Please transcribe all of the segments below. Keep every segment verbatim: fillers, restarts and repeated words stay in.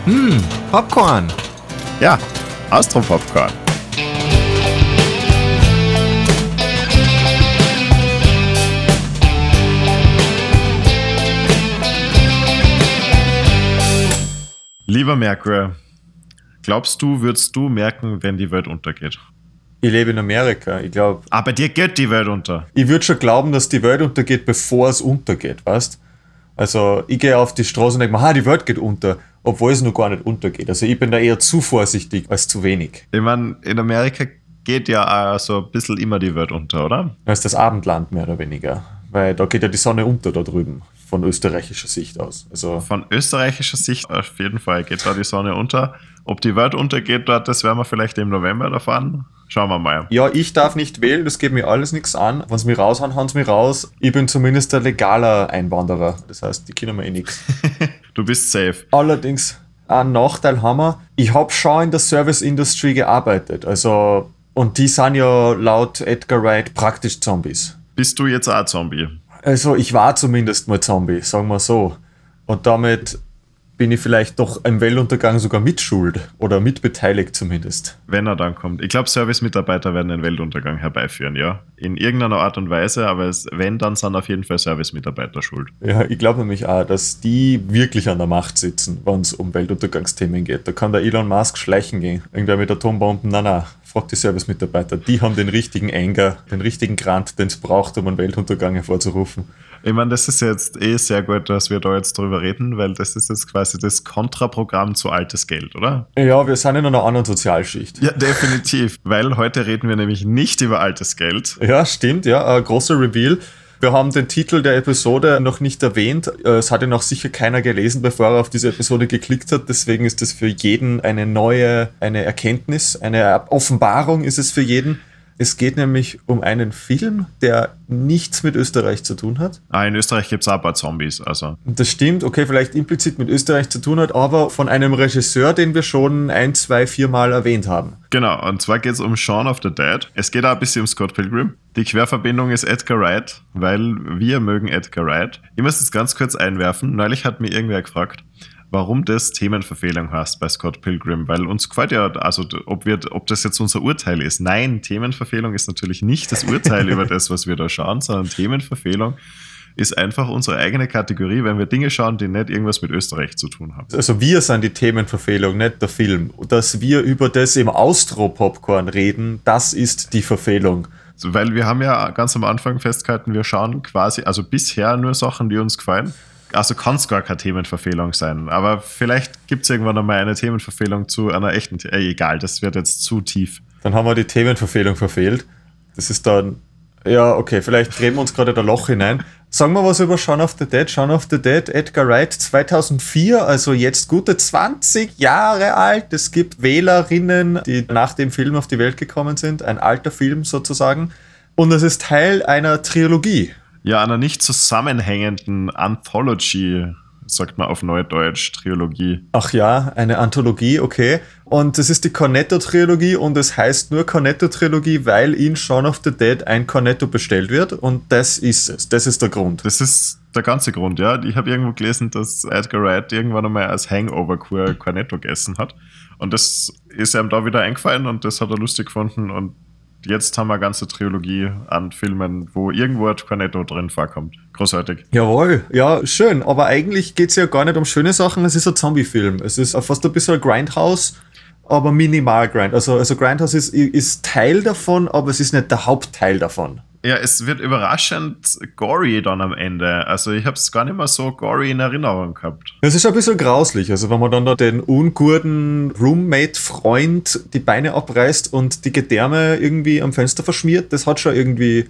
Hm, Popcorn. Ja, Austro-Popcorn. Lieber Merkur, glaubst du, würdest du merken, wenn die Welt untergeht? Ich lebe in Amerika, ich glaube... Aber bei dir geht die Welt unter. Ich würde schon glauben, dass die Welt untergeht, bevor es untergeht, weißt? Also ich gehe auf die Straße und denke mir, ha, die Welt geht unter, obwohl es noch gar nicht untergeht. Also ich bin da eher zu vorsichtig als zu wenig. Ich meine, in Amerika geht ja auch so ein bisschen immer die Welt unter, oder? Das ist das Abendland mehr oder weniger, weil da geht ja die Sonne unter da drüben, von österreichischer Sicht aus. Also von österreichischer Sicht auf jeden Fall geht da die Sonne unter. Ob die Welt untergeht dort, das werden wir vielleicht im November erfahren. Schauen wir mal. Ja, ich darf nicht wählen, das geht mir alles nichts an. Wenn sie mich raushauen, hauen sie mich raus. Ich bin zumindest ein legaler Einwanderer. Das heißt, die können mir eh nichts. Du bist safe. Allerdings, einen Nachteil haben wir. Ich habe schon in der Service-Industrie gearbeitet. Also, und die sind ja laut Edgar Wright praktisch Zombies. Bist du jetzt auch ein Zombie? Also, ich war zumindest mal Zombie, sagen wir so. Und damit bin ich vielleicht doch im Weltuntergang sogar mitschuld oder mitbeteiligt zumindest. Wenn er dann kommt. Ich glaube, Service-Mitarbeiter werden den Weltuntergang herbeiführen, ja. In irgendeiner Art und Weise, aber es, wenn, dann sind auf jeden Fall Service-Mitarbeiter schuld. Ja, ich glaube nämlich auch, dass die wirklich an der Macht sitzen, wenn es um Weltuntergangsthemen geht. Da kann der Elon Musk schleichen gehen. Irgendwer mit Atombomben, na na, fragt die Service-Mitarbeiter. Die haben den richtigen Anger, den richtigen Grant, den es braucht, um einen Weltuntergang hervorzurufen. Ich meine, das ist jetzt eh sehr gut, dass wir da jetzt drüber reden, weil das ist jetzt quasi das Kontraprogramm zu altes Geld, oder? Ja, wir sind in einer anderen Sozialschicht. Ja, definitiv, weil heute reden wir nämlich nicht über altes Geld. Ja, stimmt, ja, ein großer Reveal. Wir haben den Titel der Episode noch nicht erwähnt. Es hat ihn auch sicher keiner gelesen, bevor er auf diese Episode geklickt hat. Deswegen ist es für jeden eine neue, eine Erkenntnis, eine Offenbarung ist es für jeden. Es geht nämlich um einen Film, der nichts mit Österreich zu tun hat. Ah, in Österreich gibt es auch ein paar Zombies, also. Das stimmt, okay, vielleicht implizit mit Österreich zu tun hat, aber von einem Regisseur, den wir schon ein, zwei, vier Mal erwähnt haben. Genau, und zwar geht es um Shaun of the Dead. Es geht auch ein bisschen um Scott Pilgrim. Die Querverbindung ist Edgar Wright, weil wir mögen Edgar Wright. Ich muss das ganz kurz einwerfen. Neulich hat mir irgendwer gefragt, warum das Themenverfehlung heißt bei Scott Pilgrim, weil uns gefällt ja, also ob, wir, ob das jetzt unser Urteil ist. Nein, Themenverfehlung ist natürlich nicht das Urteil über das, was wir da schauen, sondern Themenverfehlung ist einfach unsere eigene Kategorie, wenn wir Dinge schauen, die nicht irgendwas mit Österreich zu tun haben. Also wir sind die Themenverfehlung, nicht der Film. Dass wir über das im Austro-Popcorn reden, das ist die Verfehlung. Also, weil wir haben ja ganz am Anfang festgehalten, wir schauen quasi, also bisher nur Sachen, die uns gefallen. Also kann es gar keine Themenverfehlung sein. Aber vielleicht gibt es irgendwann einmal eine Themenverfehlung zu einer echten... Äh, egal, das wird jetzt zu tief. Dann haben wir die Themenverfehlung verfehlt. Das ist dann... Ja, okay, vielleicht drehen wir uns gerade ein Loch hinein. Sagen wir was über Shaun of the Dead. Shaun of the Dead, Edgar Wright, zweitausendvier, also jetzt gute zwanzig Jahre alt. Es gibt Wählerinnen, die nach dem Film auf die Welt gekommen sind. Ein alter Film sozusagen. Und es ist Teil einer Trilogie. Ja, einer nicht zusammenhängenden Anthology, sagt man auf Neudeutsch, Trilogie. Ach ja, eine Anthologie, okay. Und das ist die Cornetto-Trilogie und es heißt nur Cornetto-Trilogie, weil in Shaun of the Dead ein Cornetto bestellt wird und das ist es. Das ist der Grund. Das ist der ganze Grund, ja. Ich habe irgendwo gelesen, dass Edgar Wright irgendwann einmal als Hangover-Kur Cornetto gegessen hat und das ist ihm da wieder eingefallen und das hat er lustig gefunden und jetzt haben wir eine ganze Trilogie an Filmen, wo irgendwo ein Cornetto drin vorkommt. Großartig. Jawohl, ja, schön. Aber eigentlich geht es ja gar nicht um schöne Sachen. Es ist ein Zombie-Film. Es ist fast ein bisschen ein Grindhouse, aber minimal Grind. Also, also Grindhouse ist, ist Teil davon, aber es ist nicht der Hauptteil davon. Ja, es wird überraschend gory dann am Ende. Also ich habe es gar nicht mehr so gory in Erinnerung gehabt. Es ist ein bisschen grauslich. Also wenn man dann da den unguten Roommate-Freund die Beine abreißt und die Gedärme irgendwie am Fenster verschmiert, das hat schon irgendwie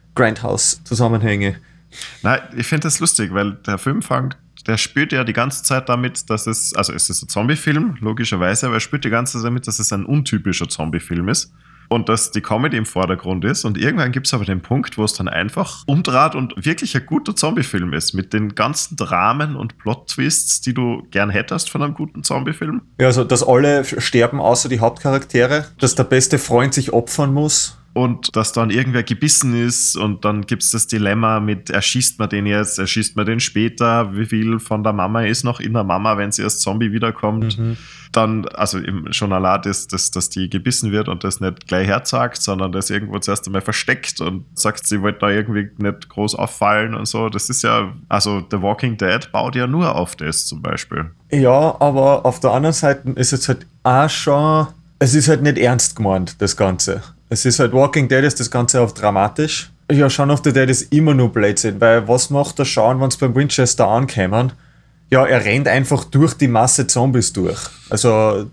Grindhouse-Zusammenhänge. Nein, ich finde das lustig, weil der Film fängt, der spielt ja die ganze Zeit damit, dass es, also es ist ein Zombie-Film, logischerweise, aber er spielt die ganze Zeit damit, dass es ein untypischer Zombie-Film ist. Und dass die Comedy im Vordergrund ist. Und irgendwann gibt es aber den Punkt, wo es dann einfach umdraht und wirklich ein guter Zombie-Film ist. Mit den ganzen Dramen und Plot-Twists, die du gern hättest von einem guten Zombie-Film. Ja, also dass alle sterben, außer die Hauptcharaktere. Dass der beste Freund sich opfern muss. und dass dann irgendwer gebissen ist und dann gibt es das Dilemma mit, erschießt man den jetzt, erschießt man den später, wie viel von der Mama ist noch in der Mama, wenn sie als Zombie wiederkommt. Mhm. Dann, also eben schon allein das, das, dass die gebissen wird und das nicht gleich herzagt, sondern das irgendwo zuerst einmal versteckt und sagt, sie wollte da irgendwie nicht groß auffallen und so. Das ist ja, also The Walking Dead baut ja nur auf das zum Beispiel. Ja, aber auf der anderen Seite ist es halt auch schon, es ist halt nicht ernst gemeint, das Ganze. Es ist halt, Walking Dead ist das Ganze auf dramatisch. Ja, Shaun of the Dead ist immer nur Blödsinn, weil was macht der Shaun, wenn es beim Winchester ankommen? Ja, er rennt einfach durch die Masse Zombies durch. Also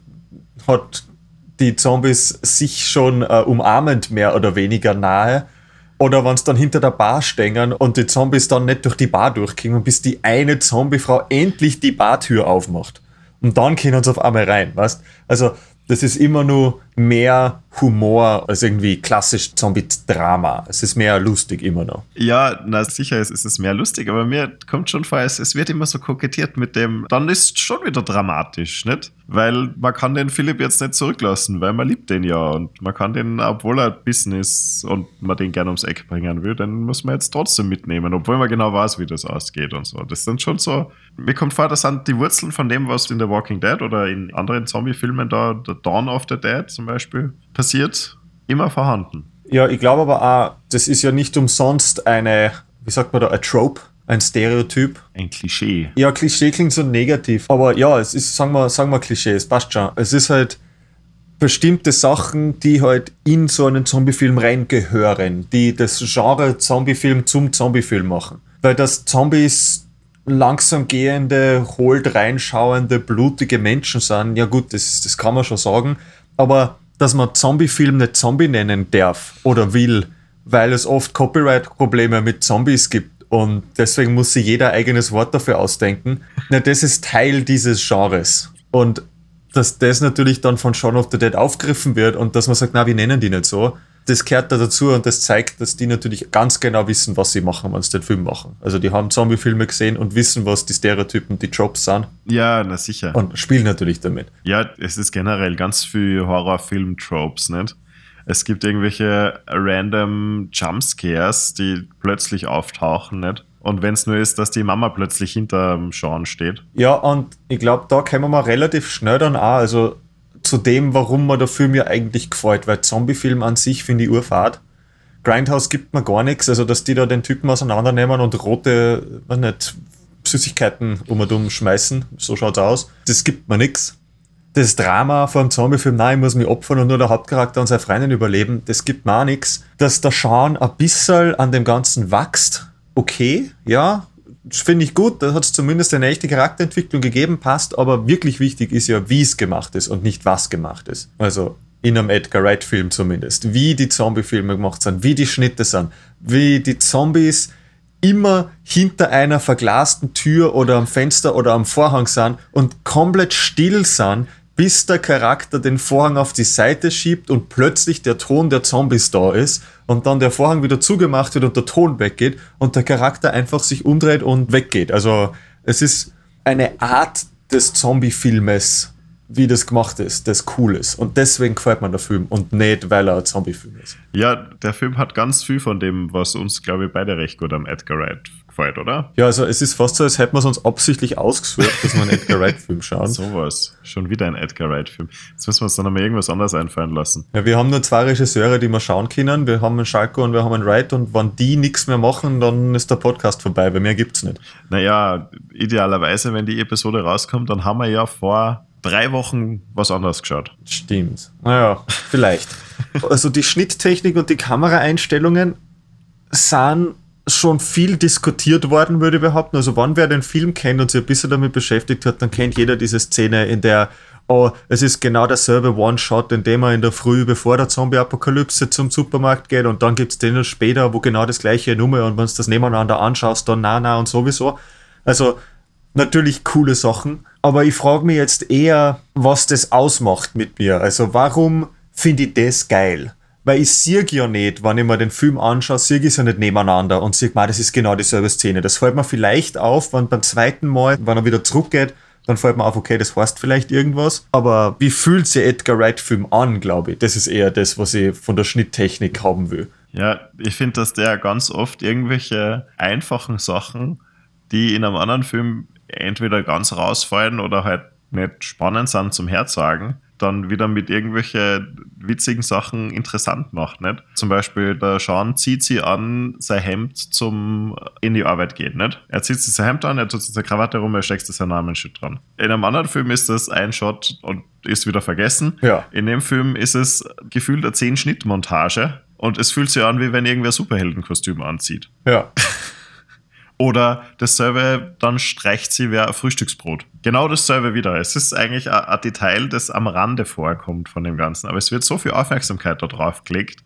hat die Zombies sich schon äh, umarmend mehr oder weniger nahe. Oder wenn es dann hinter der Bar stehen und die Zombies dann nicht durch die Bar durchkommen, bis die eine Zombiefrau endlich die Bartür aufmacht. Und dann können sie auf einmal rein, weißt? Also das ist immer nur mehr Humor als irgendwie klassisch Zombie-Drama. Es ist mehr lustig immer noch. Ja, na sicher ist, ist es mehr lustig, aber mir kommt schon vor, es, es wird immer so kokettiert mit dem, dann ist es schon wieder dramatisch, nicht? Weil man kann den Philipp jetzt nicht zurücklassen, weil man liebt den ja und man kann den, obwohl er bissen ist und man den gerne ums Eck bringen will, dann muss man jetzt trotzdem mitnehmen, obwohl man genau weiß, wie das ausgeht und so. Das sind schon so, mir kommt vor, das sind die Wurzeln von dem, was in The Walking Dead oder in anderen Zombie-Filmen da, The Dawn of the Dead zum Beispiel, passiert, immer vorhanden. Ja, ich glaube aber auch, das ist ja nicht umsonst eine, wie sagt man da, ein Trope, ein Stereotyp. Ein Klischee. Ja, Klischee klingt so negativ, aber ja, es ist, sagen wir, sagen wir Klischee, es passt schon. Es ist halt bestimmte Sachen, die halt in so einen Zombiefilm reingehören, die das Genre Zombiefilm zum Zombiefilm machen. Weil das Zombies langsam gehende, holt reinschauende, blutige Menschen sind, ja gut, das, das kann man schon sagen, aber dass man Zombiefilm nicht Zombie nennen darf oder will, weil es oft Copyright-Probleme mit Zombies gibt und deswegen muss sich jeder eigenes Wort dafür ausdenken. Na, das ist Teil dieses Genres. Und dass das natürlich dann von Shaun of the Dead aufgegriffen wird und dass man sagt, na, wir nennen die nicht so, das gehört da dazu und das zeigt, dass die natürlich ganz genau wissen, was sie machen, wenn sie den Film machen. Also die haben Zombie-Filme gesehen und wissen, was die Stereotypen, die Tropes sind. Ja, na sicher. Und spielen natürlich damit. Ja, es ist generell ganz viel Horrorfilm-Tropes, nicht? Es gibt irgendwelche random Jumpscares, die plötzlich auftauchen, nicht? Und wenn es nur ist, dass die Mama plötzlich hinterm Shaun steht. Ja, und ich glaube, da kommen wir relativ schnell dann auch, also zu dem, warum mir der Film ja eigentlich gefällt, weil Zombie-Film an sich finde ich urfad. Grindhouse gibt mir gar nichts, also dass die da den Typen auseinandernehmen und rote, weiß nicht, Süßigkeiten um und um schmeißen, so schaut's aus. Das gibt mir nichts. Das Drama vor einem Zombie-Film, nein, ich muss mich opfern und nur der Hauptcharakter und seine Freundin überleben, das gibt mir auch nichts. Dass der Shaun ein bisschen an dem Ganzen wächst, okay, ja, finde ich gut, da hat es zumindest eine echte Charakterentwicklung gegeben, passt, aber wirklich wichtig ist ja, wie es gemacht ist und nicht was gemacht ist. Also in einem Edgar Wright-Film zumindest. Wie die Zombie-Filme gemacht sind, wie die Schnitte sind, wie die Zombies immer hinter einer verglasten Tür oder am Fenster oder am Vorhang sind und komplett still sind, bis der Charakter den Vorhang auf die Seite schiebt und plötzlich der Ton der Zombies da ist und dann der Vorhang wieder zugemacht wird und der Ton weggeht und der Charakter einfach sich umdreht und weggeht. Also es ist eine Art des Zombie-Filmes, wie das gemacht ist, das cool ist. Und deswegen gefällt mir der Film und nicht, weil er ein Zombie-Film ist. Ja, der Film hat ganz viel von dem, was uns, glaube ich, beide recht gut am Edgar Wright gefällt, oder? Ja, also es ist fast so, als hätten wir es uns absichtlich ausgesucht, dass wir einen Edgar Wright-Film schauen. Sowas. Schon wieder ein Edgar Wright-Film. Jetzt müssen wir uns dann nochmal irgendwas anderes einfallen lassen. Ja, wir haben nur zwei Regisseure, die wir schauen können. Wir haben einen Schalko und wir haben einen Wright und wenn die nichts mehr machen, dann ist der Podcast vorbei, weil mehr gibt's nicht. Naja, idealerweise, wenn die Episode rauskommt, dann haben wir ja vor drei Wochen was anderes geschaut. Stimmt. Naja, vielleicht. Also die Schnitttechnik und die Kameraeinstellungen sind schon viel diskutiert worden, würde ich behaupten. Also wenn wer den Film kennt und sich ein bisschen damit beschäftigt hat, dann kennt jeder diese Szene, in der oh, es ist genau derselbe One-Shot, in dem er in der Früh, bevor der Zombie-Apokalypse zum Supermarkt geht und dann gibt es den später, wo genau das gleiche Nummer und wenn du das nebeneinander anschaust, dann na, na und sowieso. Also natürlich coole Sachen, aber ich frage mich jetzt eher, was das ausmacht mit mir. Also warum finde ich das geil? Weil ich sehe ja nicht, wenn ich mir den Film anschaue, sehe ich es ja nicht nebeneinander und sehe, das ist genau dieselbe Szene. Das fällt mir vielleicht auf, wenn beim zweiten Mal, wenn er wieder zurückgeht dann fällt mir auf, okay, das heißt vielleicht irgendwas. Aber wie fühlt sich Edgar Wright-Film an, glaube ich? Das ist eher das, was ich von der Schnitttechnik haben will. Ja, ich finde, dass der ganz oft irgendwelche einfachen Sachen, die in einem anderen Film entweder ganz rausfallen oder halt nicht spannend sind zum Herzagen, dann wieder mit irgendwelchen witzigen Sachen interessant macht. Nicht? Zum Beispiel der Sean zieht sie an, sein Hemd zum in die Arbeit gehen. Nicht? Er zieht sich sein Hemd an, er tut sich seine Krawatte rum, er steckt sich seinen Namensschild dran. In einem anderen Film ist das ein Shot und ist wieder vergessen. Ja. In dem Film ist es gefühlt eine zehn-Schnitt-Montage und es fühlt sich an, wie wenn irgendwer Superheldenkostüm anzieht. Ja. Oder dasselbe, dann streicht sie wer ein Frühstücksbrot. Genau dasselbe wieder. Es ist eigentlich ein, ein Detail, das am Rande vorkommt von dem Ganzen. Aber es wird so viel Aufmerksamkeit da drauf gelegt.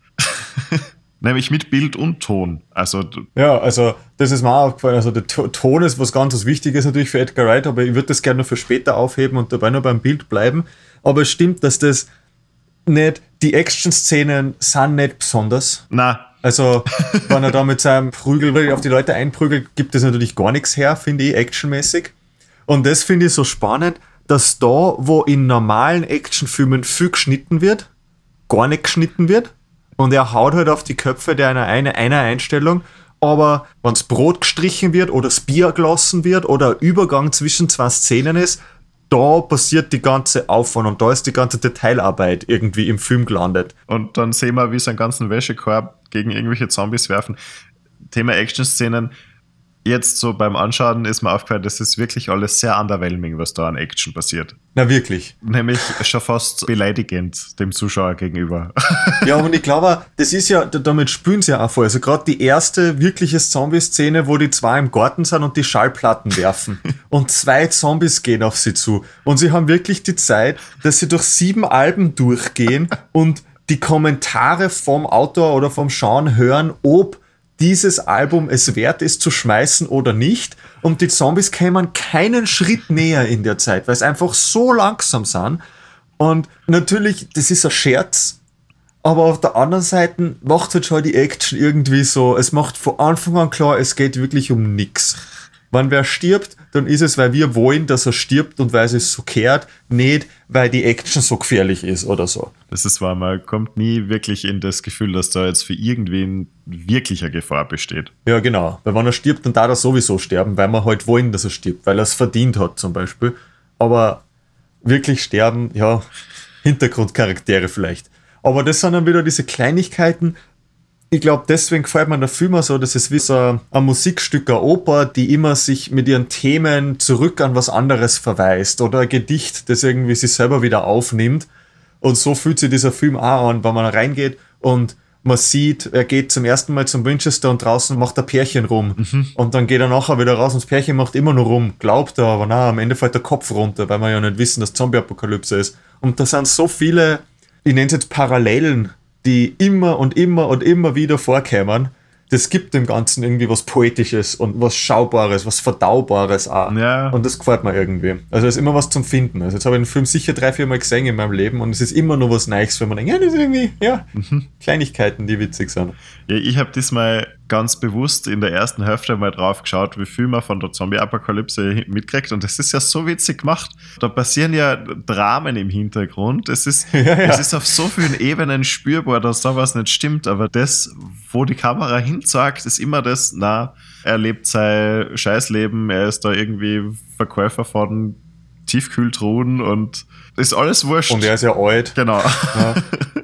Nämlich mit Bild und Ton. Also, ja, also das ist mir auch aufgefallen. Also der Ton ist was ganz was Wichtiges natürlich für Edgar Wright, aber ich würde das gerne noch für später aufheben und dabei nur beim Bild bleiben. Aber es stimmt, dass das nicht, die Action-Szenen sind nicht besonders. Na. Also, wenn er da mit seinem Prügel auf die Leute einprügelt, gibt es natürlich gar nichts her, finde ich, actionmäßig. Und das finde ich so spannend, dass da, wo in normalen Actionfilmen viel geschnitten wird, gar nicht geschnitten wird. Und er haut halt auf die Köpfe der einer, einer, einer Einstellung. Aber wenn das Brot gestrichen wird oder das Bier gelassen wird oder ein Übergang zwischen zwei Szenen ist, da passiert die ganze Aufwand und da ist die ganze Detailarbeit irgendwie im Film gelandet. Und dann sehen wir, wie sie einen ganzen Wäschekorb gegen irgendwelche Zombies werfen. Thema Action-Szenen. Jetzt so beim Anschauen ist mir aufgefallen, das ist wirklich alles sehr underwhelming, was da an Action passiert. Na wirklich. Nämlich schon fast beleidigend dem Zuschauer gegenüber. Ja, und ich glaube, das ist ja, damit spielen sie ja auch voll. Also gerade die erste wirkliche Zombie-Szene, wo die zwei im Garten sind und die Schallplatten werfen. Und zwei Zombies gehen auf sie zu. Und sie haben wirklich die Zeit, dass sie durch sieben Alben durchgehen und die Kommentare vom Autor oder vom Sean hören, ob dieses Album es wert ist zu schmeißen oder nicht. Und die Zombies kämen keinen Schritt näher in der Zeit, weil es einfach so langsam sind. Und natürlich, das ist ein Scherz, aber auf der anderen Seite macht halt schon die Action irgendwie so, es macht von Anfang an klar, es geht wirklich um nichts. Wenn wer stirbt, dann ist es, weil wir wollen, dass er stirbt und weil es so kehrt, nicht, weil die Action so gefährlich ist oder so. Das ist wahr, man kommt nie wirklich in das Gefühl, dass da jetzt für irgendwen wirklicher Gefahr besteht. Ja, genau. Weil wenn er stirbt, dann darf er sowieso sterben, weil wir halt wollen, dass er stirbt, weil er es verdient hat zum Beispiel. Aber wirklich sterben, ja, Hintergrundcharaktere vielleicht. Aber das sind dann wieder diese Kleinigkeiten. Ich glaube, deswegen gefällt mir der Film so, das ist wie so ein Musikstück, eine Oper, die immer sich mit ihren Themen zurück an was anderes verweist oder ein Gedicht, das irgendwie sich selber wieder aufnimmt. Und so fühlt sich dieser Film auch an, wenn man reingeht und man sieht, er geht zum ersten Mal zum Winchester und draußen macht ein Pärchen rum. Mhm. Und dann geht er nachher wieder raus und das Pärchen macht immer noch rum. Glaubt er, aber na, am Ende fällt der Kopf runter, weil wir ja nicht wissen, dass Zombie-Apokalypse ist. Und da sind so viele, ich nenne es jetzt Parallelen, die immer und immer und immer wieder vorkämen. Das gibt dem Ganzen irgendwie was Poetisches und was Schaubares, was Verdaubares auch. Ja. Und das gefällt mir irgendwie. Also es ist immer was zum Finden. Also jetzt habe ich den Film sicher drei, vier Mal gesehen in meinem Leben und es ist immer noch was Neues, wenn man denkt, ja, das ist irgendwie, ja, mhm. Kleinigkeiten, die witzig sind. Ja, ich habe diesmal ganz bewusst in der ersten Hälfte mal drauf geschaut, wie viel man von der Zombie-Apokalypse mitkriegt und das ist ja so witzig gemacht. Da passieren ja Dramen im Hintergrund. Es ist, ja, ja. Es ist auf so vielen Ebenen spürbar, dass da was nicht stimmt, aber das, wo die Kamera hinzeigt, ist immer das, na, er lebt sein Scheißleben, er ist da irgendwie Verkäufer von Tiefkühltruhen und ist alles wurscht. Und er ist ja alt. Genau. Ja.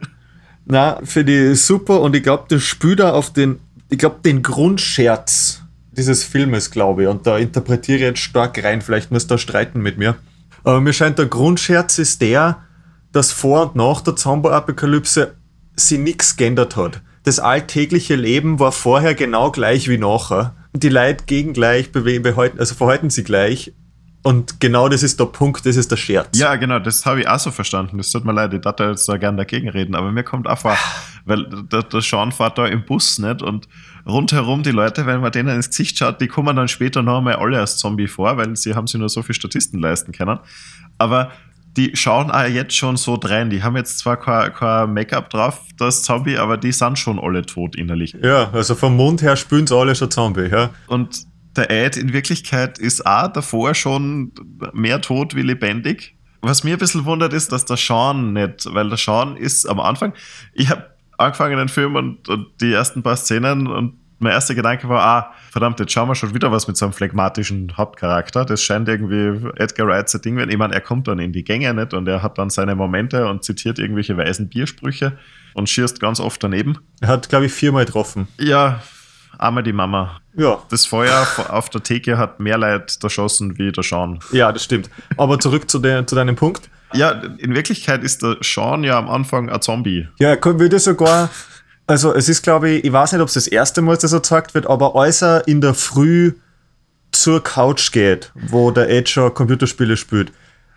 Na, finde ich super und ich glaube, das spielt da auf den, ich glaube, den Grundscherz dieses Filmes, glaube ich, und da interpretiere ich jetzt stark rein, vielleicht müsst ihr streiten mit mir. Aber mir scheint, der Grundscherz ist der, dass vor und nach der Zombie-Apokalypse sie nichts geändert hat. Das alltägliche Leben war vorher genau gleich wie nachher. Die Leute gegen gleich behalten, also verhalten sie gleich. Und genau das ist der Punkt, das ist der Scherz. Ja, genau, das habe ich auch so verstanden. Das tut mir leid, ich dachte jetzt da gerne dagegen reden, aber mir kommt einfach, weil der, der Sean fährt da im Bus nicht und rundherum die Leute, wenn man denen ins Gesicht schaut, die kommen dann später noch einmal alle als Zombie vor, weil sie haben sich nur so viel Statisten leisten können. Aber die schauen auch jetzt schon so drein. Die haben jetzt zwar kein, kein Make-up drauf, das Zombie, aber die sind schon alle tot innerlich. Ja, also vom Mund her spüren sie alle schon Zombie, ja. Und der Ed in Wirklichkeit ist auch davor schon mehr tot wie lebendig. Was mir ein bisschen wundert, ist, dass der Sean nicht, weil der Sean ist am Anfang, ich habe angefangen den Film und, und die ersten paar Szenen und mein erster Gedanke war, ah, verdammt, jetzt schauen wir schon wieder was mit so einem phlegmatischen Hauptcharakter. Das scheint irgendwie Edgar Wright sein Ding werden. Ich meine, er kommt dann in die Gänge nicht und er hat dann seine Momente und zitiert irgendwelche weisen Biersprüche und schießt ganz oft daneben. Er hat, glaube ich, viermal getroffen. Ja, einmal die Mama. Ja. Das Feuer auf der Theke hat mehr Leid erschossen wie der Sean. Ja, das stimmt. Aber zurück zu, de, zu deinem Punkt. Ja, in Wirklichkeit ist der Sean ja am Anfang ein Zombie. Ja, er würde sogar, also es ist, glaube ich, ich weiß nicht, ob es das erste Mal ist, dass er gezeigt wird, aber als er in der Früh zur Couch geht, wo der Ed schon Computerspiele spielt,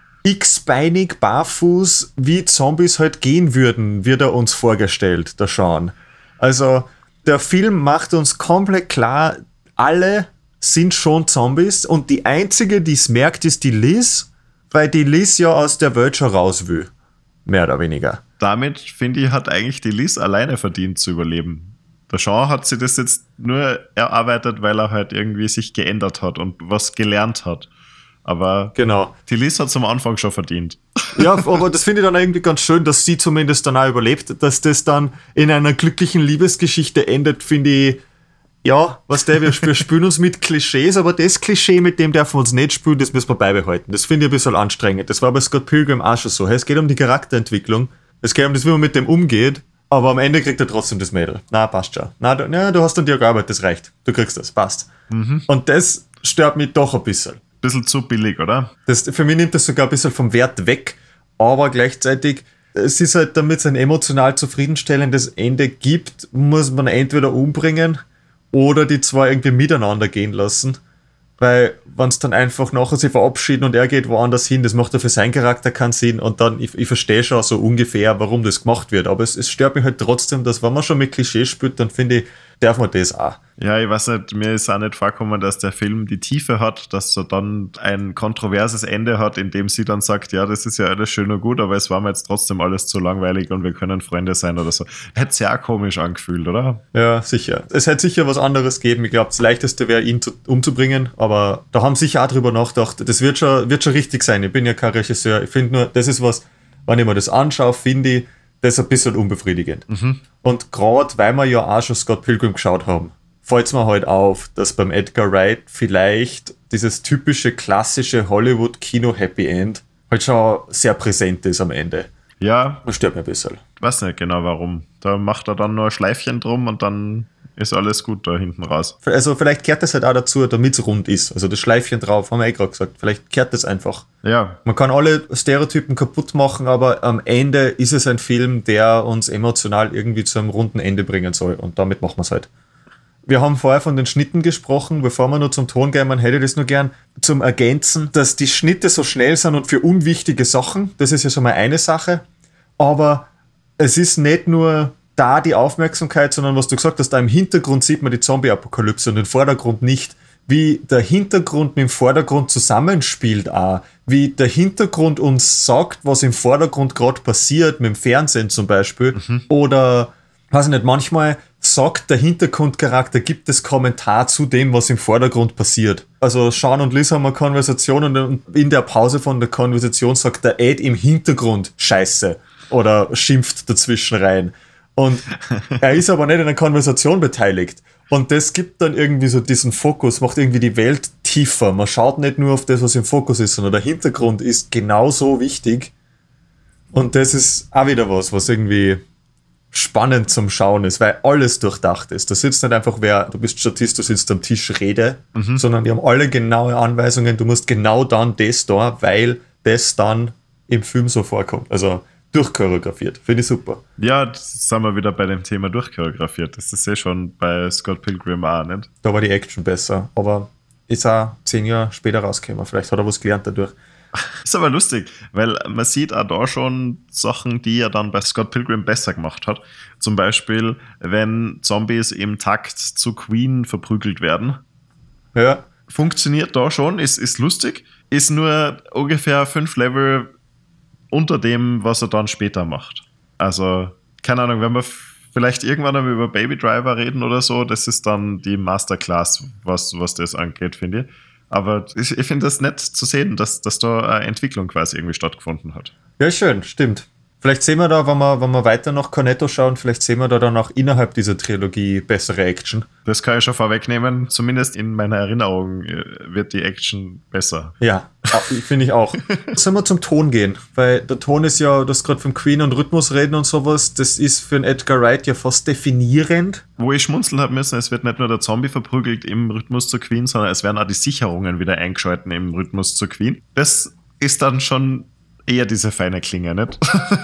x-beinig, barfuß, wie Zombies halt gehen würden, wird er uns vorgestellt, der Sean. Also der Film macht uns komplett klar, alle sind schon Zombies und die einzige, die es merkt, ist die Liz, weil die Liz ja aus der Welt schon raus will. Mehr oder weniger. Damit, finde ich, hat eigentlich die Liz alleine verdient zu überleben. Der Sean hat sich das jetzt nur erarbeitet, weil er halt irgendwie sich geändert hat und was gelernt hat. Aber genau. Die Liz hat es am Anfang schon verdient. Ja, aber das finde ich dann irgendwie ganz schön, dass sie zumindest dann auch überlebt, dass das dann in einer glücklichen Liebesgeschichte endet, finde ich. Ja, was der, wir, wir spülen uns mit Klischees, aber das Klischee, mit dem dürfen wir uns nicht spülen, das müssen wir beibehalten. Das finde ich ein bisschen anstrengend. Das war bei Scott Pilgrim auch schon so. Es geht um die Charakterentwicklung, es geht um das, wie man mit dem umgeht, aber am Ende kriegt er trotzdem das Mädel. Na, passt schon. Na, du, na, du hast an dir gearbeitet, das reicht. Du kriegst das, passt. Mhm. Und das stört mich doch ein bisschen. Bisschen zu billig, oder? Das, für mich nimmt das sogar ein bisschen vom Wert weg, aber gleichzeitig, es ist halt, damit es ein emotional zufriedenstellendes Ende gibt, muss man entweder umbringen oder die zwei irgendwie miteinander gehen lassen. Weil, wenn es dann einfach nachher sich verabschieden und er geht woanders hin, das macht ja für seinen Charakter keinen Sinn. Und dann, ich, ich verstehe schon so ungefähr, warum das gemacht wird. Aber es, es stört mich halt trotzdem, dass wenn man schon mit Klischees spielt, dann finde ich, darf man das auch. Ja, ich weiß nicht, mir ist auch nicht vorgekommen, dass der Film die Tiefe hat, dass er dann ein kontroverses Ende hat, in dem sie dann sagt, ja, das ist ja alles schön und gut, aber es war mir jetzt trotzdem alles zu langweilig und wir können Freunde sein oder so. Hätte sehr komisch angefühlt, oder? Ja, sicher. Es hätte sicher was anderes geben. Ich glaube, das Leichteste wäre, ihn zu, umzubringen, aber da haben sicher auch drüber nachgedacht. Das wird schon, wird schon richtig sein. Ich bin ja kein Regisseur. Ich finde nur, das ist was, wenn ich mir das anschaue, finde ich, das ist ein bisschen unbefriedigend. Mhm. Und gerade, weil wir ja auch schon Scott Pilgrim geschaut haben, fällt es mir halt auf, dass beim Edgar Wright vielleicht dieses typische, klassische Hollywood-Kino-Happy End halt schon sehr präsent ist am Ende. Ja. Das stört mir ein bisschen. Ich weiß nicht genau warum. Da macht er dann nur ein Schleifchen drum und dann ist alles gut da hinten raus. Also vielleicht kehrt das halt auch dazu, damit es rund ist. Also das Schleifchen drauf, haben wir eh gerade gesagt. Vielleicht kehrt das einfach. Ja. Man kann alle Stereotypen kaputt machen, aber am Ende ist es ein Film, der uns emotional irgendwie zu einem runden Ende bringen soll. Und damit machen wir es halt. Wir haben vorher von den Schnitten gesprochen. Bevor wir nur zum Ton gehen, man hätte das nur gern zum Ergänzen, dass die Schnitte so schnell sind und für unwichtige Sachen. Das ist ja schon mal eine Sache. Aber es ist nicht nur da die Aufmerksamkeit, sondern was du gesagt hast, da im Hintergrund sieht man die Zombie-Apokalypse und im Vordergrund nicht. Wie der Hintergrund mit dem Vordergrund zusammenspielt auch. Wie der Hintergrund uns sagt, was im Vordergrund gerade passiert, mit dem Fernsehen zum Beispiel. Mhm. Oder, weiß ich nicht, manchmal sagt der Hintergrundcharakter, gibt es Kommentar zu dem, was im Vordergrund passiert. Also Sean und Liz haben eine Konversation und in der Pause von der Konversation sagt der Ed im Hintergrund Scheiße oder schimpft dazwischen rein. Und er ist aber nicht in einer Konversation beteiligt. Und das gibt dann irgendwie so diesen Fokus, macht irgendwie die Welt tiefer. Man schaut nicht nur auf das, was im Fokus ist, sondern der Hintergrund ist genauso wichtig. Und das ist auch wieder was, was irgendwie spannend zum Schauen ist, weil alles durchdacht ist. Da sitzt nicht einfach wer, du bist Statist, du sitzt am Tisch, rede, mhm. sondern die haben alle genaue Anweisungen, du musst genau dann das da, weil das dann im Film so vorkommt. Also durchchoreografiert. Finde ich super. Ja, das sind wir wieder bei dem Thema durchchoreografiert. Das ist ja schon bei Scott Pilgrim auch, nicht? Da war die Action besser, aber ist auch zehn Jahre später rausgekommen. Vielleicht hat er was gelernt dadurch. Ist aber lustig, weil man sieht auch da schon Sachen, die er dann bei Scott Pilgrim besser gemacht hat. Zum Beispiel, wenn Zombies im Takt zu Queen verprügelt werden. Ja. Funktioniert da schon, ist, ist lustig, ist nur ungefähr fünf Level unter dem, was er dann später macht. Also, keine Ahnung, wenn man vielleicht irgendwann einmal über Baby Driver reden oder so. Das ist dann die Masterclass, was, was das angeht, finde ich. Aber ich, ich finde das nett zu sehen, dass, dass da eine Entwicklung quasi irgendwie stattgefunden hat. Ja, schön, stimmt. Vielleicht sehen wir da, wenn wir, wenn wir weiter nach Cornetto schauen, vielleicht sehen wir da dann auch innerhalb dieser Trilogie bessere Action. Das kann ich schon vorwegnehmen. Zumindest in meiner Erinnerung wird die Action besser. Ja, finde ich auch. Sollen wir zum Ton gehen? Weil der Ton ist ja, du hast gerade vom Queen und Rhythmus reden und sowas, das ist für einen Edgar Wright ja fast definierend. Wo ich schmunzeln habe müssen, es wird nicht nur der Zombie verprügelt im Rhythmus zu Queen, sondern es werden auch die Sicherungen wieder eingeschalten im Rhythmus zu Queen. Das ist dann schon eher diese feine Klinge, nicht?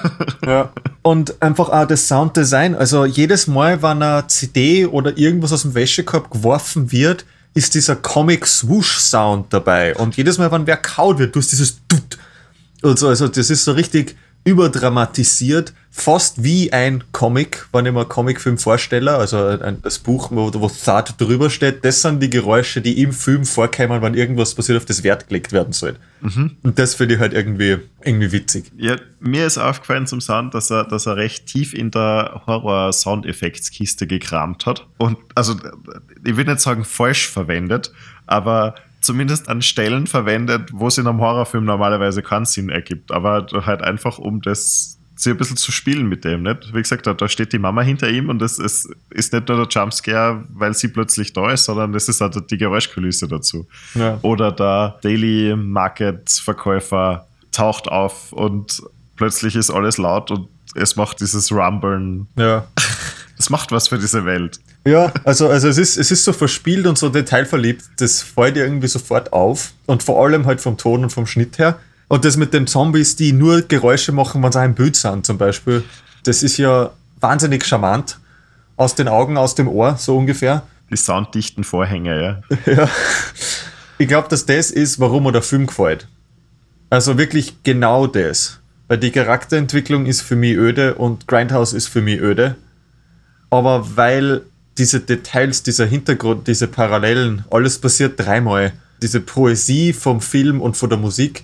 Ja. Und einfach auch das Sounddesign. Also jedes Mal, wenn eine C D oder irgendwas aus dem Wäschekorb geworfen wird, ist dieser Comic-Swoosh-Sound dabei. Und jedes Mal, wenn wer kaut wird, du hast dieses Tut. Also, also das ist so richtig überdramatisiert, fast wie ein Comic, wenn ich mir einen Comicfilm vorstelle, also ein, das Buch, wo, wo Thud drüber steht, das sind die Geräusche, die im Film vorkommen, wenn irgendwas passiert, auf das Wert gelegt werden soll. Mhm. Und das finde ich halt irgendwie, irgendwie witzig. Ja, mir ist aufgefallen zum Sound, dass er, dass er recht tief in der Horror-Soundeffektskiste gekramt hat. Und also, ich will nicht sagen falsch verwendet, aber zumindest an Stellen verwendet, wo es in einem Horrorfilm normalerweise keinen Sinn ergibt. Aber halt einfach, um das sie ein bisschen zu spielen mit dem, nicht? Wie gesagt, da, da steht die Mama hinter ihm und es, es ist nicht nur der Jumpscare, weil sie plötzlich da ist, sondern das ist halt die Geräuschkulisse dazu. Ja. Oder der Daily Market Verkäufer taucht auf und plötzlich ist alles laut und es macht dieses Rumblen. Ja. Es macht was für diese Welt. Ja, also, also es, ist, es ist so verspielt und so detailverliebt, das fällt dir irgendwie sofort auf. Und vor allem halt vom Ton und vom Schnitt her. Und das mit den Zombies, die nur Geräusche machen, wenn sie auch im Bild sind zum Beispiel, das ist ja wahnsinnig charmant. Aus den Augen, aus dem Ohr, so ungefähr. Die sounddichten Vorhänge, ja. Ja. Ich glaube, dass das ist, warum mir der Film gefällt. Also wirklich genau das. Weil die Charakterentwicklung ist für mich öde und Grindhouse ist für mich öde. Aber weil diese Details, dieser Hintergrund, diese Parallelen, alles passiert dreimal. Diese Poesie vom Film und von der Musik,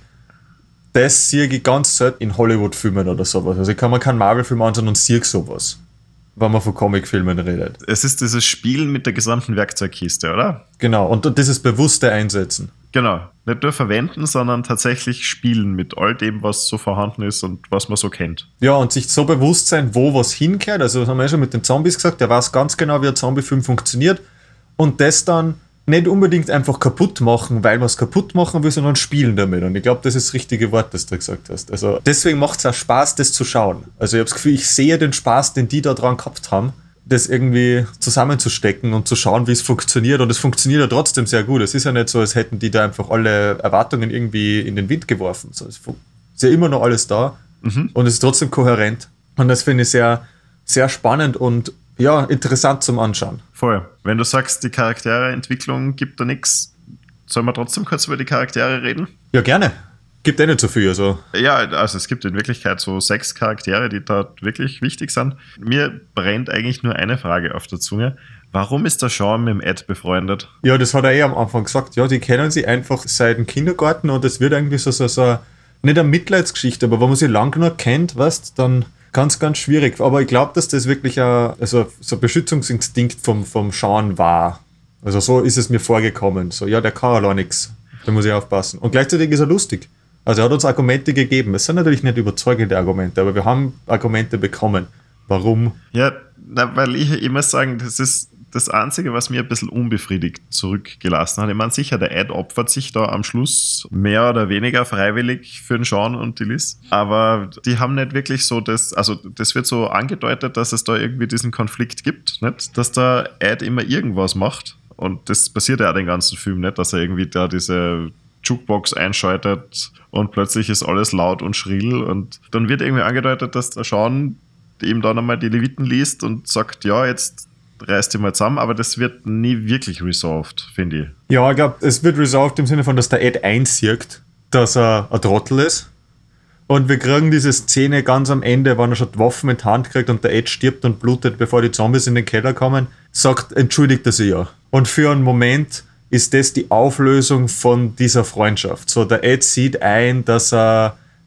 das sehe ich ganz selten in Hollywood-Filmen oder sowas. Also ich kann mir keinen Marvel-Film anschauen und sehe sowas, wenn man von Comic-Filmen redet. Es ist dieses Spielen mit der gesamten Werkzeugkiste, oder? Genau, und dieses bewusste Einsetzen. Genau, nicht nur verwenden, sondern tatsächlich spielen mit all dem, was so vorhanden ist und was man so kennt. Ja, und sich so bewusst sein, wo was hinkehrt. Also das haben wir ja schon mit den Zombies gesagt, der weiß ganz genau, wie ein Zombie-Film funktioniert. Und das dann nicht unbedingt einfach kaputt machen, weil man es kaputt machen will, sondern spielen damit. Und ich glaube, das ist das richtige Wort, das du gesagt hast. Also deswegen macht es auch Spaß, das zu schauen. Also ich habe das Gefühl, ich sehe den Spaß, den die da dran gehabt haben, das irgendwie zusammenzustecken und zu schauen, wie es funktioniert. Und es funktioniert ja trotzdem sehr gut. Es ist ja nicht so, als hätten die da einfach alle Erwartungen irgendwie in den Wind geworfen. So, es ist ja immer noch alles da mhm. und es ist trotzdem kohärent. Und das finde ich sehr, sehr spannend und ja, interessant zum Anschauen. Voll. Wenn du sagst, die Charaktereentwicklung gibt da nichts, sollen wir trotzdem kurz über die Charaktere reden? Ja, gerne. Gibt eh nicht so viel. Also. Ja, also es gibt in Wirklichkeit so sechs Charaktere, die dort wirklich wichtig sind. Mir brennt eigentlich nur eine Frage auf der Zunge. Warum ist der Sean mit dem Ed befreundet? Ja, das hat er eh am Anfang gesagt. Ja, die kennen sich einfach seit dem Kindergarten und es wird irgendwie so, so, so nicht eine Mitleidsgeschichte, aber wenn man sie lang genug kennt, weißt, dann ganz, ganz schwierig. Aber ich glaube, dass das wirklich ein, also so ein Beschützungsinstinkt vom, vom Sean war. Also so ist es mir vorgekommen. So, ja, der kann allein nichts. Da muss ich aufpassen. Und gleichzeitig ist er lustig. Also er hat uns Argumente gegeben. Es sind natürlich nicht überzeugende Argumente, aber wir haben Argumente bekommen. Warum? Ja, na, weil ich immer sagen, das ist das Einzige, was mir ein bisschen unbefriedigt zurückgelassen hat. Ich meine, sicher, der Ed opfert sich da am Schluss mehr oder weniger freiwillig für den Sean und die Liz. Aber die haben nicht wirklich so das, also das wird so angedeutet, dass es da irgendwie diesen Konflikt gibt, nicht? Dass der Ed immer irgendwas macht. Und das passiert ja auch den ganzen Film nicht, dass er irgendwie da diese Jukebox einschaltet und plötzlich ist alles laut und schrill und dann wird irgendwie angedeutet, dass der Sean ihm dann einmal die Leviten liest und sagt, ja, jetzt reißt die mal zusammen, aber das wird nie wirklich resolved, finde ich. Ja, ich glaube, es wird resolved im Sinne von, dass der Ed einsieht, dass er ein Trottel ist und wir kriegen diese Szene ganz am Ende, wenn er schon die Waffen in die Hand kriegt und der Ed stirbt und blutet, bevor die Zombies in den Keller kommen, sagt, entschuldigt er sich ja. Und für einen Moment ist das die Auflösung von dieser Freundschaft. So, der Ed sieht ein, dass er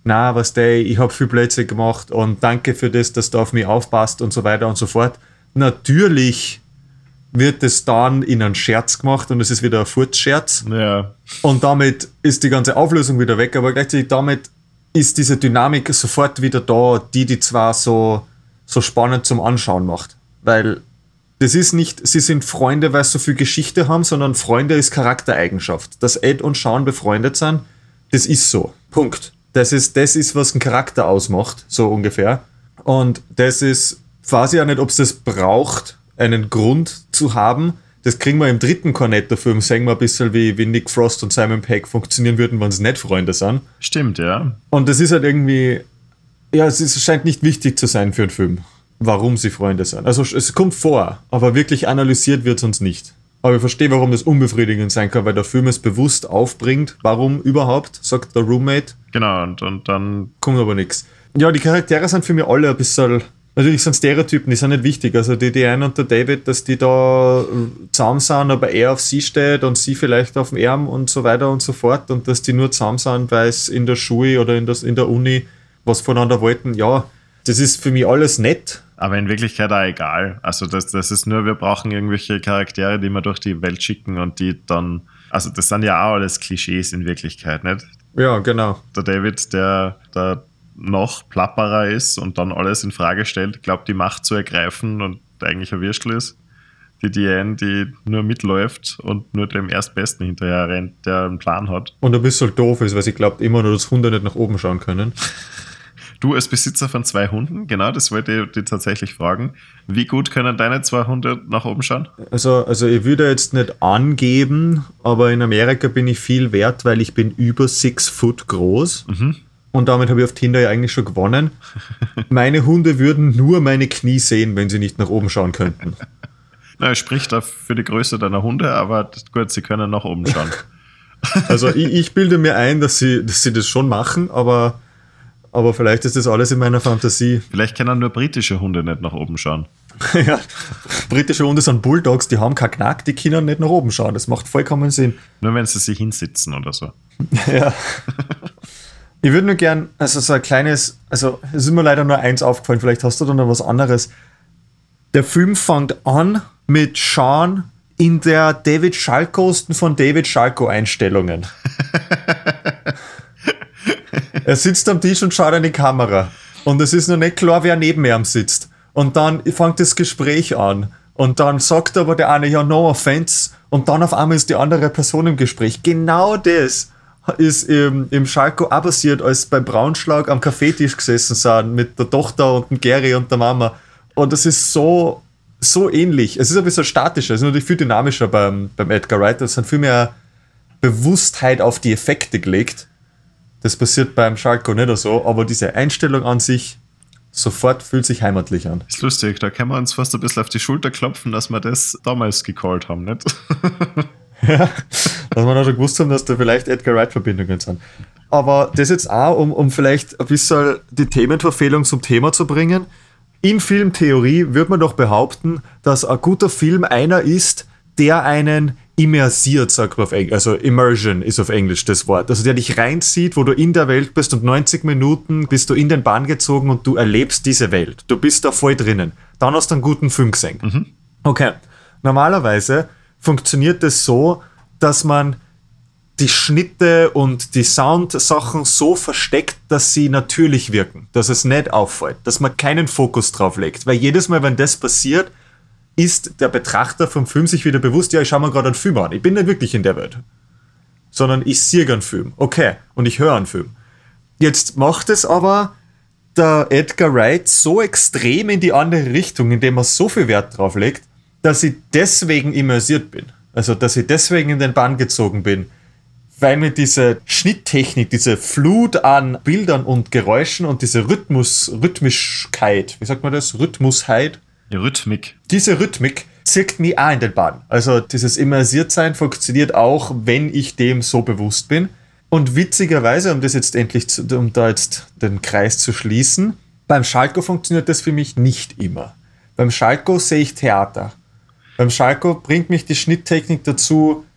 na, was der, ich habe viel Blödsinn gemacht und danke für das, dass du auf mich aufpasst und so weiter und so fort. Natürlich wird es dann in einen Scherz gemacht und es ist wieder ein Furzscherz. Ja. Und damit ist die ganze Auflösung wieder weg, aber gleichzeitig damit ist diese Dynamik sofort wieder da, die die zwar so, so spannend zum Anschauen macht. Weil das ist nicht, sie sind Freunde, weil sie so viel Geschichte haben, sondern Freunde ist Charaktereigenschaft. Dass Ed und Sean befreundet sind, das ist so. Punkt. Das ist, das ist, was einen Charakter ausmacht, so ungefähr. Und das ist, weiß ich auch nicht, ob es das braucht, einen Grund zu haben. Das kriegen wir im dritten Cornetto-Film, sehen wir ein bisschen, wie, wie Nick Frost und Simon Pegg funktionieren würden, wenn sie nicht Freunde sind. Stimmt, ja. Und das ist halt irgendwie, ja, es ist, scheint nicht wichtig zu sein für einen Film, warum sie Freunde sind. Also es kommt vor, aber wirklich analysiert wird es uns nicht. Aber ich verstehe, warum das unbefriedigend sein kann, weil der Film es bewusst aufbringt. Warum überhaupt, sagt der Roommate. Genau, und, und dann... Kommt aber nichts. Ja, die Charaktere sind für mich alle ein bisschen... Natürlich sind Stereotypen, die sind nicht wichtig. Also die Diane und der David, dass die da zusammen sind, aber er auf sie steht und sie vielleicht auf dem Arm und so weiter und so fort. Und dass die nur zusammen sind, weil es in der Schule oder in, das, in der Uni was voneinander wollten. Ja, das ist für mich alles nett. Aber in Wirklichkeit auch egal. Also das, das ist nur, wir brauchen irgendwelche Charaktere, die wir durch die Welt schicken und die dann... Also das sind ja auch alles Klischees in Wirklichkeit, nicht? Ja, genau. Der David, der... der noch Plapperer ist und dann alles in Frage stellt, glaubt, die Macht zu ergreifen und eigentlich ein Würstel ist. Die Diane, die nur mitläuft und nur dem Erstbesten hinterher rennt, der einen Plan hat. Und ein bisschen doof ist, weil sie glaubt immer nur, dass Hunde nicht nach oben schauen können. Du als Besitzer von zwei Hunden, genau, das wollte ich dir tatsächlich fragen. Wie gut können deine zwei Hunde nach oben schauen? Also, also ich würde jetzt nicht angeben, aber in Amerika bin ich viel wert, weil ich bin über six Foot groß. Mhm. Und damit habe ich auf Tinder ja eigentlich schon gewonnen. Meine Hunde würden nur meine Knie sehen, wenn sie nicht nach oben schauen könnten. Na, spricht da für die Größe deiner Hunde, aber gut, sie können nach oben schauen. Also ich, ich bilde mir ein, dass sie, dass sie das schon machen, aber, aber vielleicht ist das alles in meiner Fantasie. Vielleicht können nur britische Hunde nicht nach oben schauen. Ja, britische Hunde sind Bulldogs, die haben keinen Knack, die können nicht nach oben schauen. Das macht vollkommen Sinn. Nur wenn sie sich hinsitzen oder so. Ja. Ich würde nur gern, also so ein kleines, also es ist mir leider nur eins aufgefallen, vielleicht hast du da noch was anderes. Der Film fängt an mit Sean in der David Schalkosten von David Schalko Einstellungen. Er sitzt am Tisch und schaut in die Kamera und es ist noch nicht klar, wer neben ihm sitzt. Und dann fängt das Gespräch an und dann sagt aber der eine, ja, no offense, und dann auf einmal ist die andere Person im Gespräch. Genau das ist im, im Schalko auch passiert, als beim Braunschlag am Kaffeetisch gesessen sind mit der Tochter und dem Gary und der Mama. Und das ist so, so ähnlich. Es ist ein bisschen statischer, es ist natürlich viel dynamischer beim, beim Edgar Wright. Es sind viel mehr Bewusstheit auf die Effekte gelegt. Das passiert beim Schalko nicht so, aber diese Einstellung an sich, sofort fühlt sich heimatlich an. Ist lustig, da können wir uns fast ein bisschen auf die Schulter klopfen, dass wir das damals gecallt haben, nicht? Ja, dass wir auch schon gewusst haben, dass da vielleicht Edgar Wright-Verbindungen sind. Aber das jetzt auch, um, um vielleicht ein bisschen die Themenverfehlung zum Thema zu bringen. In Filmtheorie würde man doch behaupten, dass ein guter Film einer ist, der einen immersiert, sagt man auf Englisch. Also Immersion ist auf Englisch das Wort. Also der dich reinzieht, wo du in der Welt bist und neunzig Minuten bist du in den Bann gezogen und du erlebst diese Welt. Du bist da voll drinnen. Dann hast du einen guten Film gesehen. Mhm. Okay. Normalerweise funktioniert es so, dass man die Schnitte und die Soundsachen so versteckt, dass sie natürlich wirken, dass es nicht auffällt, dass man keinen Fokus drauf legt. Weil jedes Mal, wenn das passiert, ist der Betrachter vom Film sich wieder bewusst, ja, ich schaue mir gerade einen Film an. Ich bin nicht wirklich in der Welt. Sondern ich sehe einen Film. Okay. Und ich höre einen Film. Jetzt macht es aber der Edgar Wright so extrem in die andere Richtung, indem er so viel Wert drauf legt, dass ich deswegen immersiert bin. Also, dass ich deswegen in den Bann gezogen bin. Weil mir diese Schnitttechnik, diese Flut an Bildern und Geräuschen und diese Rhythmus, Rhythmischkeit, wie sagt man das? Rhythmusheit? Die Rhythmik. Diese Rhythmik zirkt mich auch in den Bann. Also, dieses Immersiertsein funktioniert auch, wenn ich dem so bewusst bin. Und witzigerweise, um das jetzt endlich, zu, um da jetzt den Kreis zu schließen, beim Schalko funktioniert das für mich nicht immer. Beim Schalko sehe ich Theater. Beim Schalko bringt mich die Schnitttechnik dazu,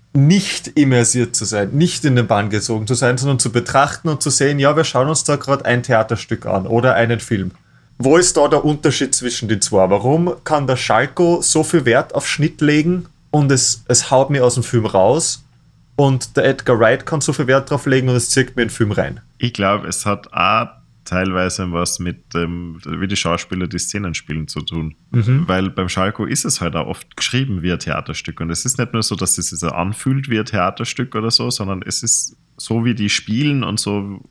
nicht immersiert zu sein, nicht in den Bann gezogen zu sein, sondern zu betrachten und zu sehen, ja, wir schauen uns da gerade ein Theaterstück an oder einen Film. Wo ist da der Unterschied zwischen den zwei? Warum kann der Schalko so viel Wert auf Schnitt legen und es, es haut mir aus dem Film raus und der Edgar Wright kann so viel Wert drauf legen und es zieht mir in den Film rein? Ich glaube, es hat auch teilweise was mit dem, wie die Schauspieler die Szenen spielen zu tun. Mhm. Weil beim Schalko ist es halt auch oft geschrieben wie ein Theaterstück. Und es ist nicht nur so, dass es sich so anfühlt wie ein Theaterstück oder so, sondern es ist so, wie die spielen und so,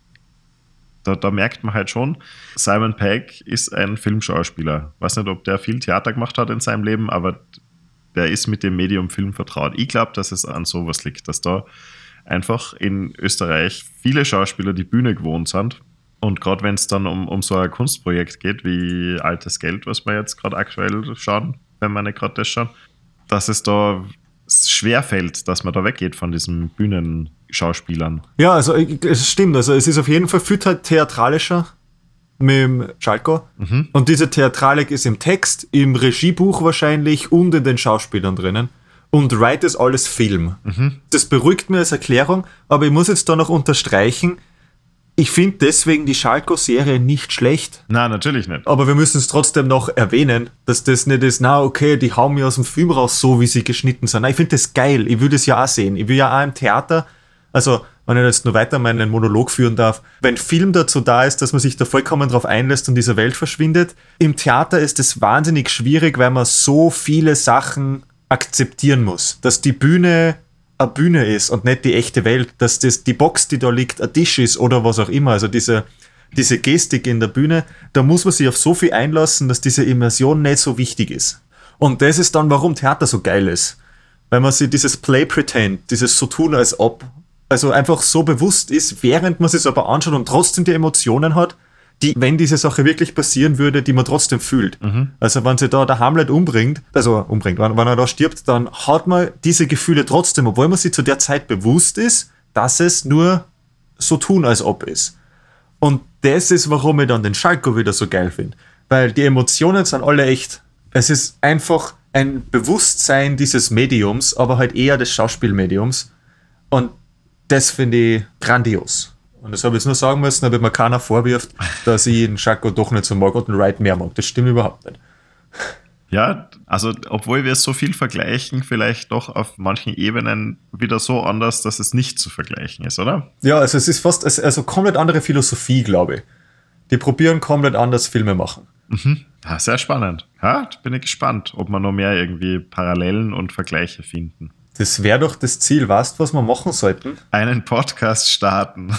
da, da merkt man halt schon, Simon Pegg ist ein Filmschauspieler. Ich weiß nicht, ob der viel Theater gemacht hat in seinem Leben, aber der ist mit dem Medium Film vertraut. Ich glaube, dass es an sowas liegt, dass da einfach in Österreich viele Schauspieler die Bühne gewohnt sind. Und gerade wenn es dann um, um so ein Kunstprojekt geht, wie Altes Geld, was wir jetzt gerade aktuell schauen, wenn wir nicht gerade das schauen, dass es da schwer fällt, dass man da weggeht von diesen Bühnenschauspielern. Ja, also es stimmt. Also es ist auf jeden Fall viel theatralischer mit dem Schalko. Mhm. Und diese Theatralik ist im Text, im Regiebuch wahrscheinlich und in den Schauspielern drinnen. Und Wright ist alles Film. Mhm. Das beruhigt mir als Erklärung, aber ich muss jetzt da noch unterstreichen, ich finde deswegen die Schalko-Serie nicht schlecht. Nein, natürlich nicht. Aber wir müssen es trotzdem noch erwähnen, dass das nicht ist, na okay, die hauen mir aus dem Film raus, so wie sie geschnitten sind. Nein, ich finde das geil. Ich will das ja auch sehen. Ich will ja auch im Theater, also wenn ich jetzt nur weiter meinen Monolog führen darf, wenn Film dazu da ist, dass man sich da vollkommen drauf einlässt und dieser Welt verschwindet. Im Theater ist es wahnsinnig schwierig, weil man so viele Sachen akzeptieren muss. Dass die Bühne eine Bühne ist und nicht die echte Welt, dass das die Box, die da liegt, ein Tisch ist oder was auch immer. Also diese, diese Gestik in der Bühne, da muss man sich auf so viel einlassen, dass diese Immersion nicht so wichtig ist. Und das ist dann, warum Theater so geil ist. Weil man sich dieses Play Pretend, dieses so tun als ob, also einfach so bewusst ist, während man sich es aber anschaut und trotzdem die Emotionen hat, die, wenn diese Sache wirklich passieren würde, die man trotzdem fühlt. Mhm. Also wenn sich da der Hamlet umbringt, also umbringt, wenn, wenn er da stirbt, dann hat man diese Gefühle trotzdem, obwohl man sich zu der Zeit bewusst ist, dass es nur so tun als ob ist. Und das ist, warum ich dann den Schalko wieder so geil finde. Weil die Emotionen sind alle echt. Es ist einfach ein Bewusstsein dieses Mediums, aber halt eher des Schauspielmediums. Und das finde ich grandios. Und das habe ich jetzt nur sagen müssen, damit mir keiner vorwirft, dass ich den Schalko doch nicht so mag und den Wright mehr mag. Das stimmt überhaupt nicht. Ja, also obwohl wir so viel vergleichen, vielleicht doch auf manchen Ebenen wieder so anders, dass es nicht zu vergleichen ist, oder? Ja, also es ist fast also komplett andere Philosophie, glaube ich. Die probieren komplett anders Filme machen. Mhm. Ja, sehr spannend. Ja, bin ich gespannt, ob wir noch mehr irgendwie Parallelen und Vergleiche finden. Das wäre doch das Ziel. Weißt du, was wir machen sollten? Einen Podcast starten.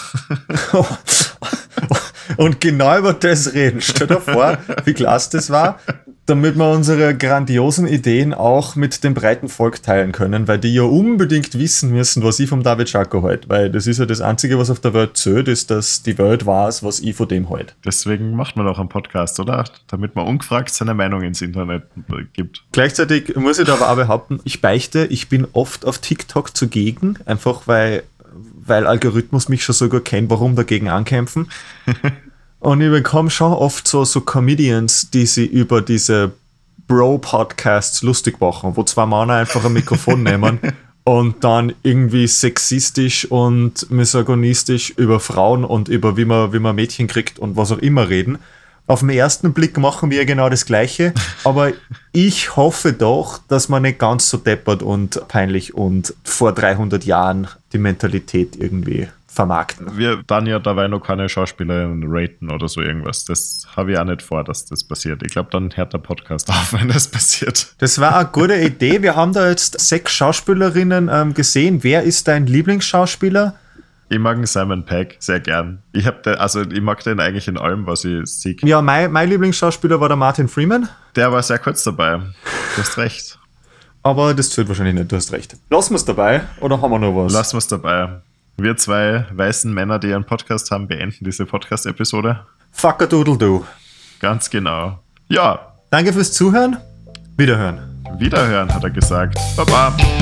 Und genau über das reden. Stell dir vor, wie klasse das war, damit wir unsere grandiosen Ideen auch mit dem breiten Volk teilen können, weil die ja unbedingt wissen müssen, was ich vom David Schalko halte. Weil das ist ja das Einzige, was auf der Welt zählt, ist, dass die Welt weiß, was ich von dem halte. Deswegen macht man auch einen Podcast, oder? Damit man ungefragt seine Meinung ins Internet gibt. Gleichzeitig muss ich da aber auch behaupten, ich beichte, ich bin oft auf TikTok zugegen, einfach weil, weil Algorithmus mich schon so gut kennt, warum dagegen ankämpfen. Und ich bekomme schon oft so, so Comedians, die sie über diese Bro-Podcasts lustig machen, wo zwei Männer einfach ein Mikrofon nehmen und dann irgendwie sexistisch und misogynistisch über Frauen und über wie man, wie man Mädchen kriegt und was auch immer reden. Auf den ersten Blick machen wir genau das Gleiche, aber ich hoffe doch, dass man nicht ganz so deppert und peinlich und vor dreihundert Jahren die Mentalität irgendwie vermarkten. Wir dann ja dabei noch keine Schauspielerin raten oder so irgendwas. Das habe ich auch nicht vor, dass das passiert. Ich glaube, dann hört der Podcast auf, wenn das passiert. Das war eine gute Idee. Wir haben da jetzt sechs Schauspielerinnen ähm, gesehen. Wer ist dein Lieblingsschauspieler? Ich mag Simon Pegg sehr gern. Ich hab den, also ich mag den eigentlich in allem, was ich sehe. Ja, mein, mein Lieblingsschauspieler war der Martin Freeman. Der war sehr kurz dabei. Du hast recht. Aber das zählt wahrscheinlich nicht, du hast recht. Lassen wir es dabei oder haben wir noch was? Lassen wir es dabei. Wir zwei weißen Männer, die einen Podcast haben, beenden diese Podcast-Episode. Fuck-a-doodle-doo. Ganz genau. Ja. Danke fürs Zuhören. Wiederhören. Wiederhören, hat er gesagt. Baba.